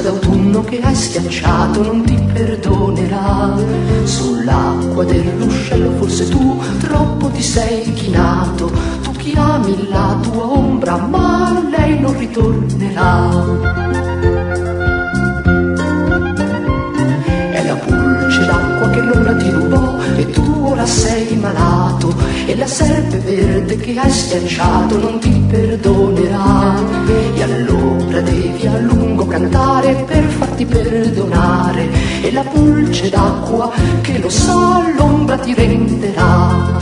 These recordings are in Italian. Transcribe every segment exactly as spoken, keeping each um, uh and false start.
d'autunno che hai schiacciato non ti perdonerà. Sull'acqua del ruscello forse tu troppo ti sei chinato, tu chiami la tua ombra ma lei non ritornerà. È la pulce d'acqua che l'ombra ti rubò e tu ora sei malato, e la serpe verde che hai schiacciato non ti perdonerà. E allora devi a lungo cantare per farti perdonare, e la pulce d'acqua che lo sa l'ombra ti renderà.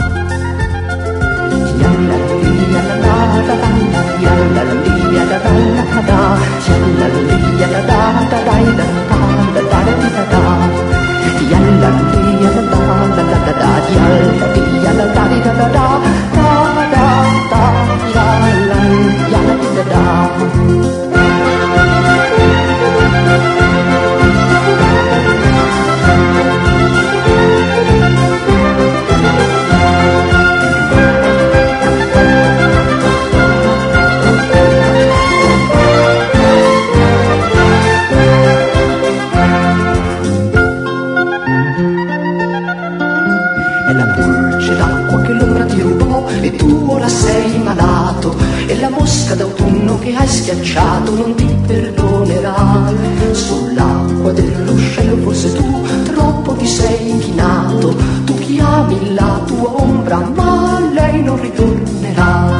È la pulce d'acqua che l'ombra ti rubò e tu ora sei malato, e la mosca d'autunno che hai schiacciato non ti perdonerà. Sull'acqua del ruscello forse tu troppo ti sei inchinato, tu chiami la tua ombra ma lei non ritornerà.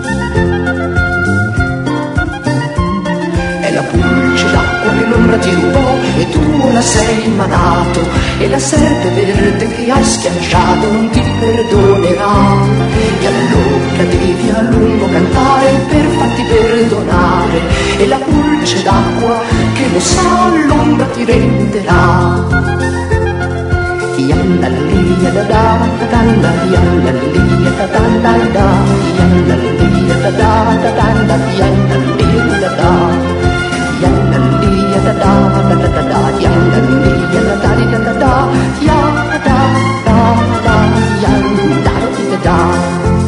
È la pulce d'acqua che l'ombra ti rubò e tu ora sei malato, e la serpe verde che hai schiacciato non ti perdonerà. E allora devi a lungo cantare per farti perdonare, e la pulce d'acqua che lo sa l'ombra ti renderà. Yalla li da da da da, yalla li da da da da, yalla li da da da da da, yalla li da da, yalla li da da da da da, yalla li da da da da da, ya da da da, yalla da da da.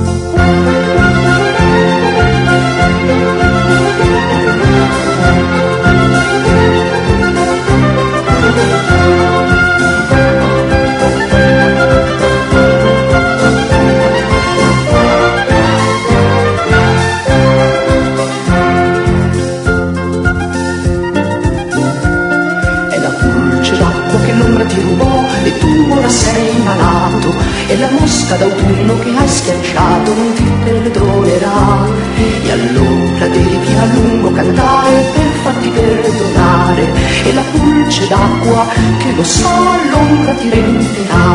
Ti rubò e tu ora sei malato, e la mosca d'autunno che hai schiacciato non ti perdonerà. E allora devi a lungo cantare per farti perdonare, e la pulce d'acqua che lo sa l'ombra ti renderà.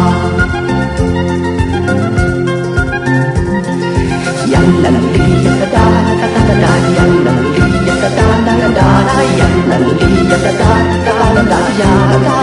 Yalla li da da da da da, yalla li da da da da da, yalla li da da da da da,